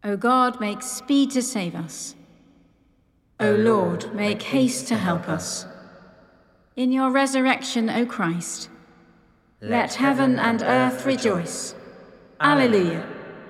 O God, make speed to save us. O Lord, make haste to help us. In your resurrection, O Christ, let heaven and earth rejoice. Alleluia.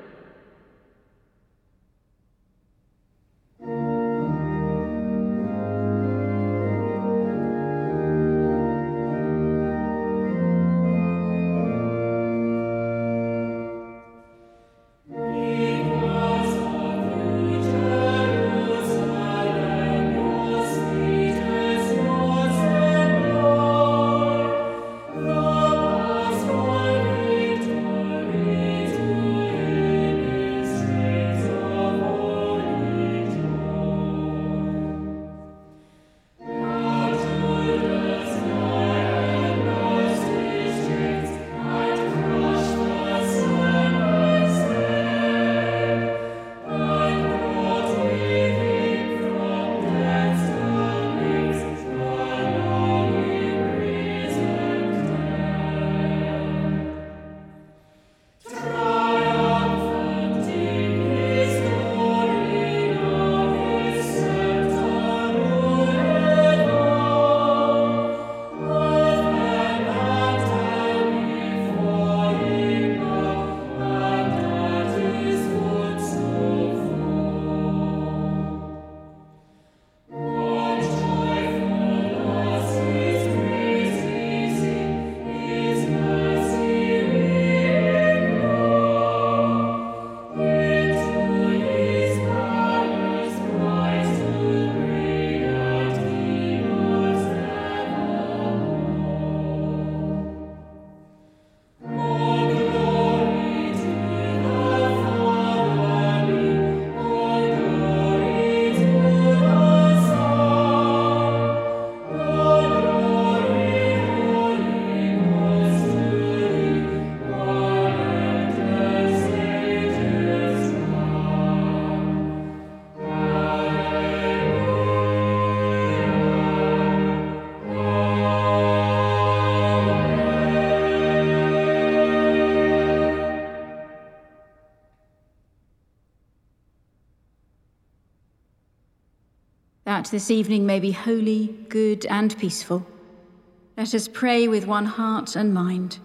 That this evening may be holy, good, and peaceful, let us pray with one heart and mind.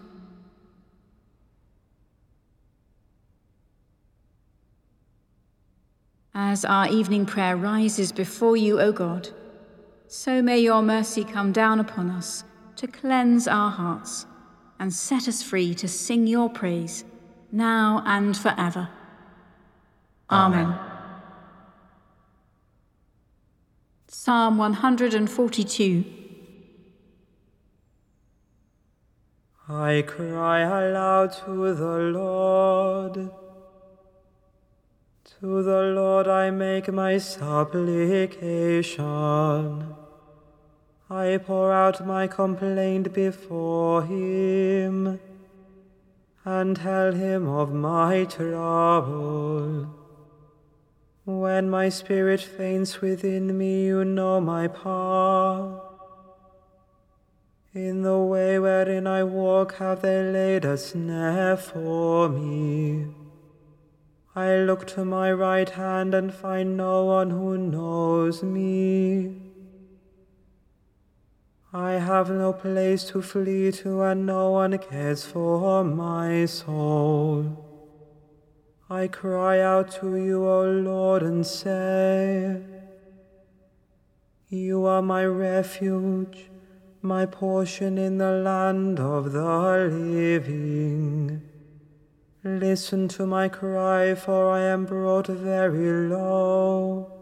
As our evening prayer rises before you, O God, so may your mercy come down upon us to cleanse our hearts and set us free to sing your praise, now and forever. Amen. Psalm 142. I cry aloud to the Lord. To the Lord I make my supplication. I pour out my complaint before him, and tell him of my trouble. When my spirit faints within me, you know my path. In the way wherein I walk have they laid a snare for me. I look to my right hand and find no one who knows me. I have no place to flee to, and no one cares for my soul. I cry out to you, O Lord, and say, you are my refuge, my portion in the land of the living. Listen to my cry, for I am brought very low.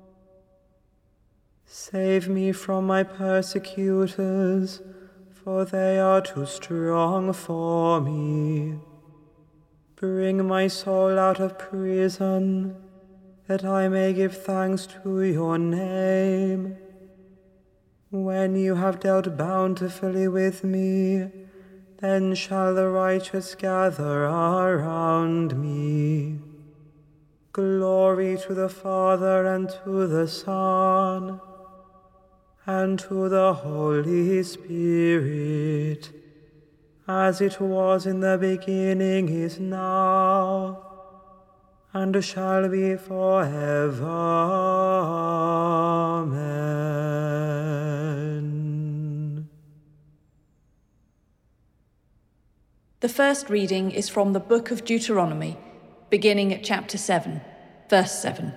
Save me from my persecutors, for they are too strong for me. Bring my soul out of prison, that I may give thanks to your name. When you have dealt bountifully with me, then shall the righteous gather around me. Glory to the Father, and to the Son, and to the Holy Spirit, as it was in the beginning, is now, and shall be forever. Amen. The first reading is from the book of Deuteronomy, beginning at chapter 7, verse 7.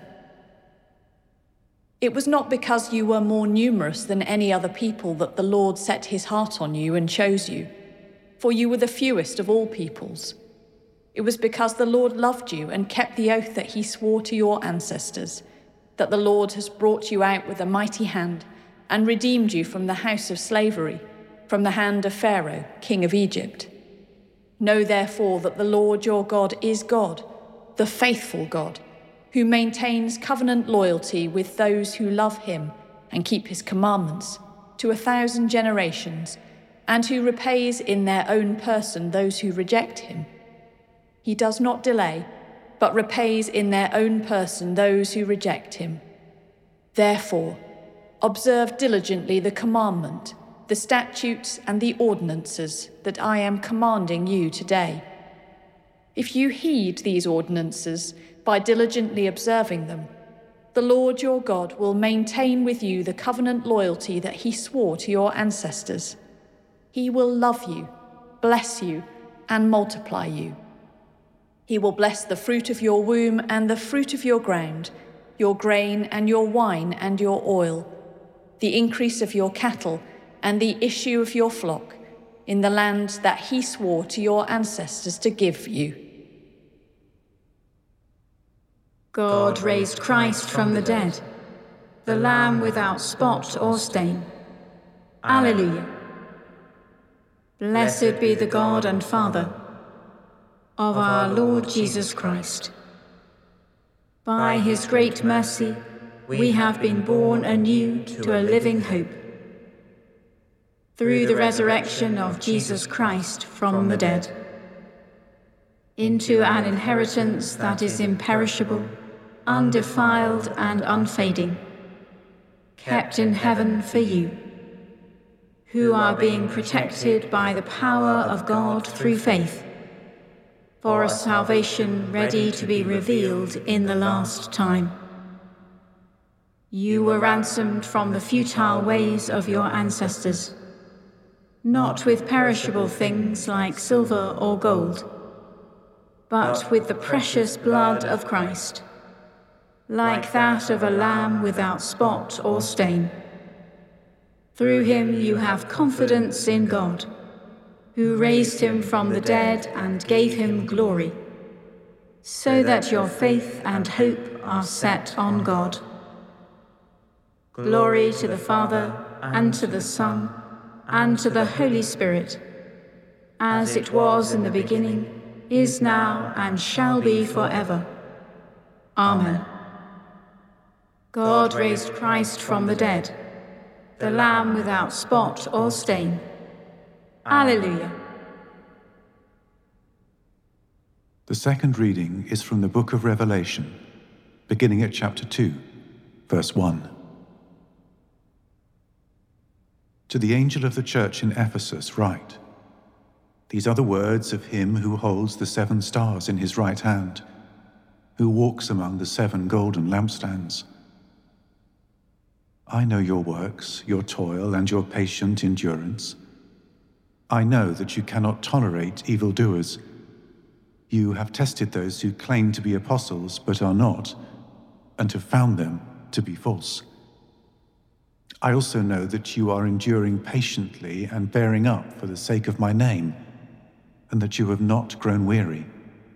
It was not because you were more numerous than any other people that the Lord set his heart on you and chose you, for you were the fewest of all peoples. It was because the Lord loved you and kept the oath that he swore to your ancestors, that the Lord has brought you out with a mighty hand and redeemed you from the house of slavery, from the hand of Pharaoh, king of Egypt. Know therefore that the Lord your God is God, the faithful God, who maintains covenant loyalty with those who love him and keep his commandments to 1,000 generations, and who repays in their own person those who reject him. He does not delay, but repays in their own person those who reject him. Therefore, observe diligently the commandment, the statutes and the ordinances that I am commanding you today. If you heed these ordinances by diligently observing them, the Lord your God will maintain with you the covenant loyalty that he swore to your ancestors. He will love you, bless you, and multiply you. He will bless the fruit of your womb and the fruit of your ground, your grain and your wine and your oil, the increase of your cattle and the issue of your flock, in the land that he swore to your ancestors to give you. God raised Christ from the dead, the Lamb without spot or stain. Alleluia. Blessed be the God and Father of our Lord Jesus Christ. By his great mercy, we have been born anew to a living hope, through the resurrection of Jesus Christ from the dead, into an inheritance that is imperishable, undefiled and unfading, kept in heaven for you, who are being protected by the power of God through faith, for a salvation ready to be revealed in the last time. You were ransomed from the futile ways of your ancestors, not with perishable things like silver or gold, but with the precious blood of Christ, like that of a lamb without spot or stain. Through him you have confidence in God, who raised him from the dead and gave him glory, so that your faith and hope are set on God. Glory to the Father, and to the Son, and to the Holy Spirit, as it was in the beginning, is now, and shall be forever. Amen. God raised Christ from the dead, the Lamb without spot or stain. Alleluia. The second reading is from the book of Revelation, beginning at chapter 2, verse 1. To the angel of the church in Ephesus write, These are the words of him who holds the 7 stars in his right hand, who walks among the 7 golden lampstands. I know your works, your toil, and your patient endurance. I know that you cannot tolerate evildoers. You have tested those who claim to be apostles but are not, and have found them to be false. I also know that you are enduring patiently and bearing up for the sake of my name, and that you have not grown weary.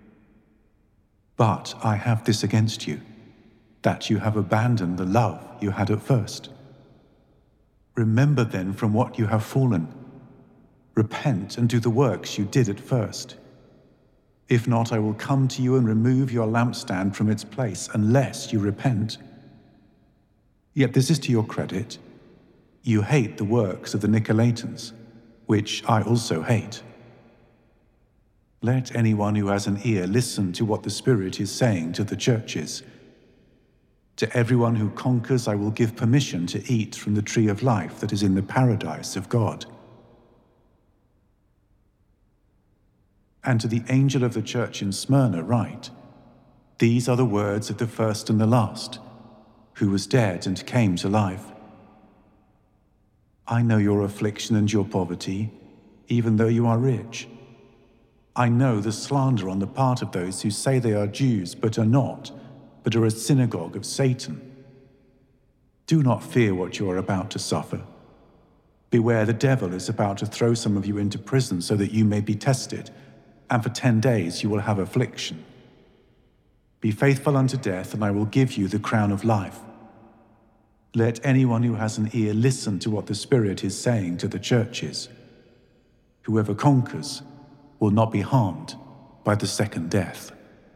But I have this against you, that you have abandoned the love you had at first. Remember then from what you have fallen. Repent and do the works you did at first. If not, I will come to you and remove your lampstand from its place, unless you repent. Yet this is to your credit. You hate the works of the Nicolaitans, which I also hate. Let anyone who has an ear listen to what the Spirit is saying to the churches. To everyone who conquers, I will give permission to eat from the tree of life that is in the paradise of God. And to the angel of the church in Smyrna write, These are the words of the first and the last, who was dead and came to life. I know your affliction and your poverty, even though you are rich. I know the slander on the part of those who say they are Jews but are not, but are a synagogue of Satan. Do not fear what you are about to suffer. Beware, the devil is about to throw some of you into prison so that you may be tested, and for 10 days you will have affliction. Be faithful unto death, and I will give you the crown of life. Let anyone who has an ear listen to what the Spirit is saying to the churches. Whoever conquers will not be harmed by the second death.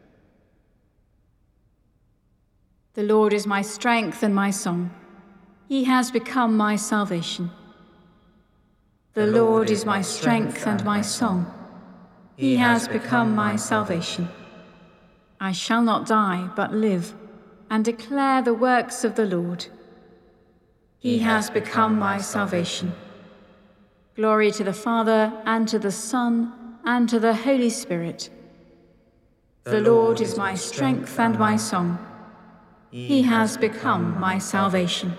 The Lord is my strength and my song. He has become my salvation. The Lord is my strength and my song. He has become my salvation. I shall not die, but live, and declare the works of the Lord. He has become my salvation. Glory to the Father, and to the Son, and to the Holy Spirit. The Lord is my strength and my song. He has become my salvation.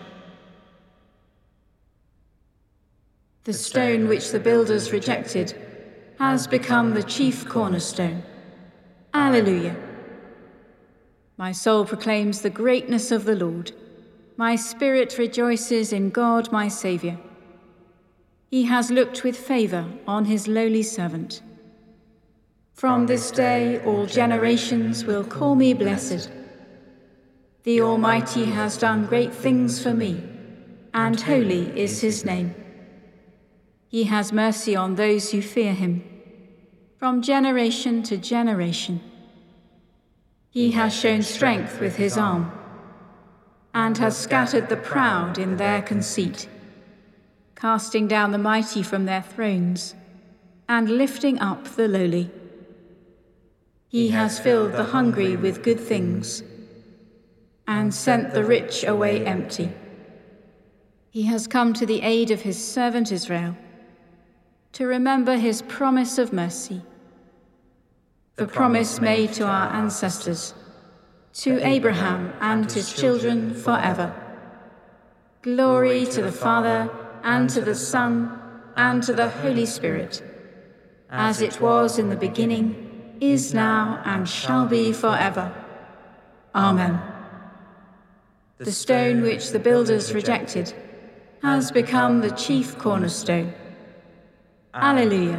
The stone which the builders rejected has become the chief cornerstone. Alleluia. My soul proclaims the greatness of the Lord. My spirit rejoices in God my Saviour. He has looked with favour on his lowly servant. From this day all generations will call me blessed. The Almighty has done great things for me, and holy is his name. He has mercy on those who fear him, from generation to generation. He has shown strength with his arm, and has scattered the proud in their conceit, casting down the mighty from their thrones, and lifting up the lowly. He has filled the hungry with good things, and sent the rich away empty. He has come to the aid of his servant Israel, to remember his promise of mercy, the promise made to our ancestors, to Abraham and his children forever. Glory to the Father, and to the Son, and to the Holy Spirit, as it was in the beginning, is now, and shall be forever. Amen. The stone which the builders rejected has become the chief cornerstone. Alleluia.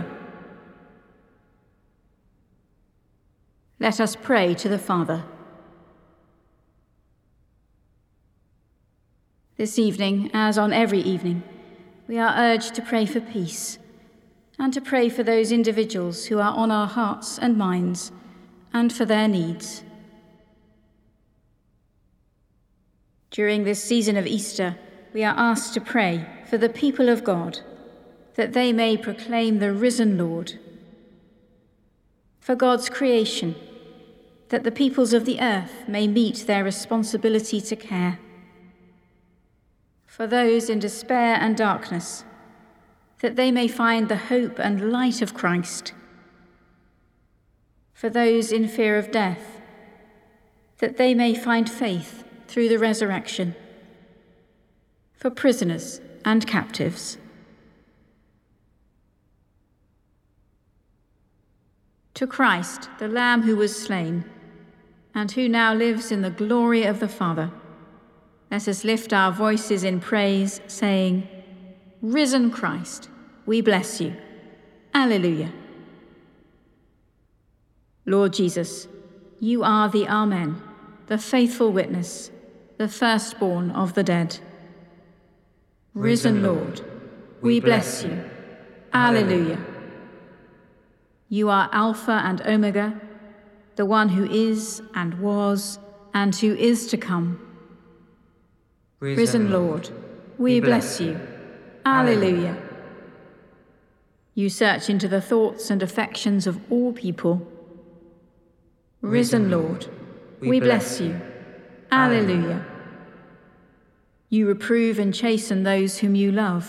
Let us pray to the Father. This evening, as on every evening, we are urged to pray for peace, and to pray for those individuals who are on our hearts and minds, and for their needs. During this season of Easter, we are asked to pray for the people of God, that they may proclaim the risen Lord. For God's creation, that the peoples of the earth may meet their responsibility to care. For those in despair and darkness, that they may find the hope and light of Christ. For those in fear of death, that they may find faith through the resurrection. For prisoners and captives. To Christ, the Lamb who was slain, and who now lives in the glory of the Father, let us lift our voices in praise, saying, Risen Christ, we bless you. Alleluia. Lord Jesus, you are the Amen, the faithful witness, the firstborn of the dead. Risen Lord, we bless you. Alleluia. You are Alpha and Omega, the one who is and was and who is to come. Risen Lord, we bless you. Alleluia. You search into the thoughts and affections of all people. Risen Lord, we bless you. Alleluia. You reprove and chasten those whom you love.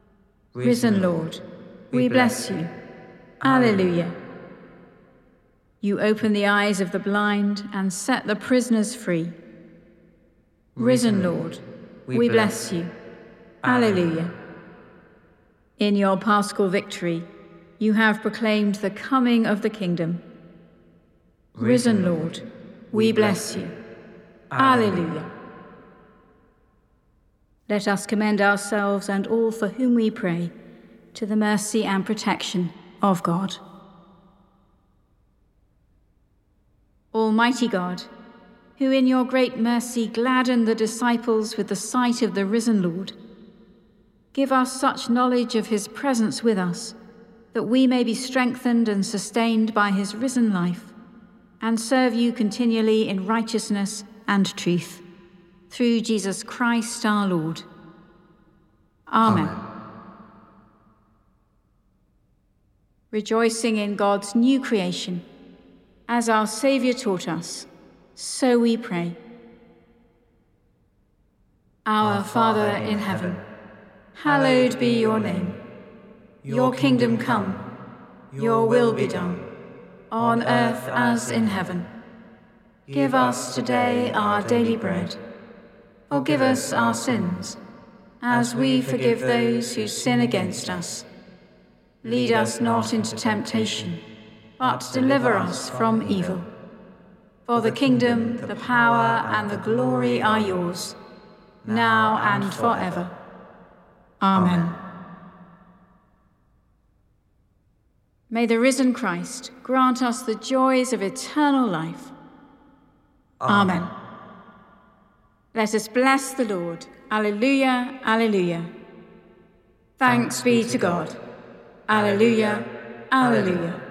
Risen Lord, we bless you. Alleluia. You open the eyes of the blind and set the prisoners free. Risen Lord, we bless you. Alleluia. In your paschal victory, you have proclaimed the coming of the kingdom. Risen Lord, we bless you. Alleluia. Let us commend ourselves and all for whom we pray to the mercy and protection of God. Almighty God, who in your great mercy gladdened the disciples with the sight of the risen Lord, give us such knowledge of his presence with us that we may be strengthened and sustained by his risen life, and serve you continually in righteousness and truth, through Jesus Christ our Lord. Amen. Rejoicing in God's new creation, as our Saviour taught us, so we pray. Our Father in heaven, hallowed be your name. Your kingdom come, your will be done, on earth as in heaven. Give us today our daily bread. Forgive us our sins, as we forgive those who sin against us. Lead us not into temptation, but deliver us from evil. For the kingdom, the power, and the glory are yours, now and forever. Amen. May the risen Christ grant us the joys of eternal life. Amen. Let us bless the Lord. Alleluia, alleluia. Thanks be to God. Alleluia, alleluia.